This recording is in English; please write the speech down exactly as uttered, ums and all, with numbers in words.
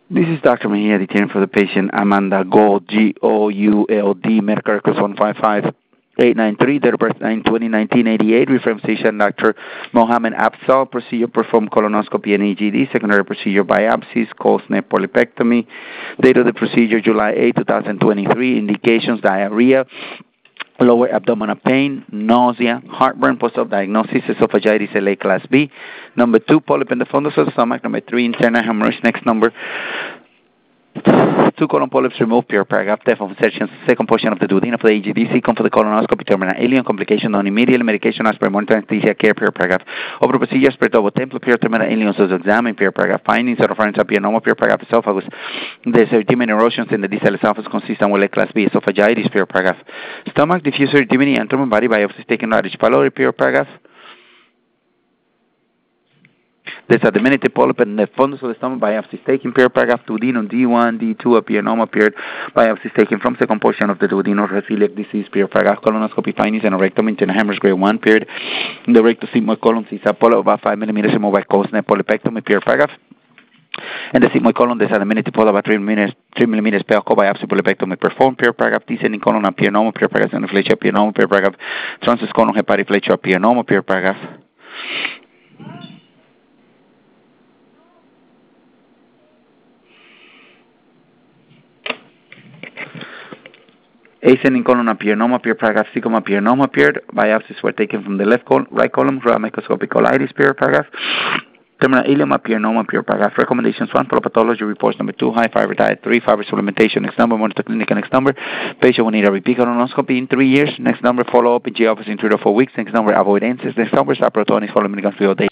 This is Doctor Mejia, detailing for the patient Amanda Gould, G O U L D, medical records one five five eight nine three, date of birth nine twenty nineteen eighty-eight, reference physician Doctor Mohammed Afzal, procedure performed colonoscopy and E G D, secondary procedure biopsies, cold-snap polypectomy, date of the procedure July eighth, twenty twenty-three, indications diarrhea, lower abdominal pain, nausea, heartburn, post-op diagnosis, esophagitis L A class B. Number two, polyp in the fundus of the stomach. Number three, internal hemorrhage. Next number, two colon polyps removed, pure paragraph, depth of insertion, second portion of the duodenum for the E G D, second for the colonoscopy, terminal alien, complication non immediate, medication as per monitor, anesthesia care, pure paragraph. Over procedure, spiritovo templo, pure terminal alien, so examine, pure paragraph. Findings, oropharyngeal adenoma, pure paragraph, esophagus. The erythema erosions in the distal esophagus consistent with a class B, esophagitis, pure paragraph. Stomach, diffuse erythema, abdomen, body biopsies taken at H. pylori, pure paragraph. There's a diminutive polyp in the fundus of the stomach, biopsies taken, pure paragraph, duodenum D one, D two, adenoma appeared, biopsies taken from second portion of the duodenum, celiac disease, pure paragraph, colonoscopy findings, and a rectum internal hemorrhage grade one, period. The rectosigmoid colon sees a polyp about five millimeters removed by cold-snap polypectomy, pure paragraph. And the sigmoid colon, there's a diminutive polyp about three millimeters, three millimeters pelco biopsy polypectomy performed, pure paragraph, descending colon adenoma, pure paragraph, xenoflexion adenoma, pure paragraph, transverse colon hepatiflexion adenoma, pure paragraph. Ascending colon adenoma, pure paragraph, cecum adenoma appeared. Biopsies were taken from the left colon, right column, raw microscopic colitis, pure paragraph. Terminal ileum adenoma, pure paragraph. Recommendations: one, pathology reports. Number two, high fiber diet. Three, fiber supplementation. Next number, monitor clinic. Next number, patient will need a repeat colonoscopy in three years. Next number, follow up in G office in three to four weeks. Next number, avoid answers. Next number, stop protonix, follow milligrams per day.